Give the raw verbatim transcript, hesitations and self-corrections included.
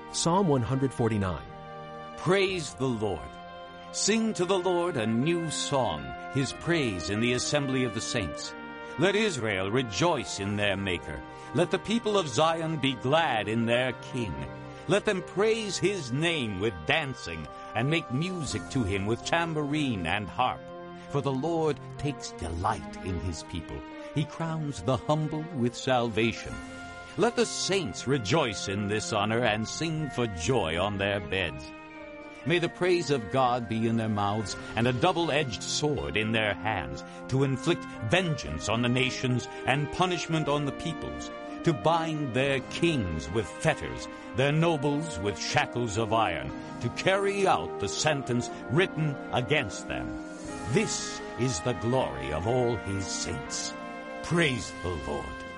Psalm one forty-nine. Praise the Lord. Sing to the Lord a new song, his praise in the assembly of the saints. Let Israel rejoice in their Maker. Let the people of Zion be glad in their King. Let them praise his name with dancing, and make music to him with tambourine and harp. For the Lord takes delight in his people. He crowns the humble with salvation. Let the saints rejoice in this honor and sing for joy on their beds. May the praise of God be in their mouths and a double-edged sword in their hands, to inflict vengeance on the nations and punishment on the peoples, to bind their kings with fetters, their nobles with shackles of iron, to carry out the sentence written against them. This is the glory of all his saints. Praise the Lord.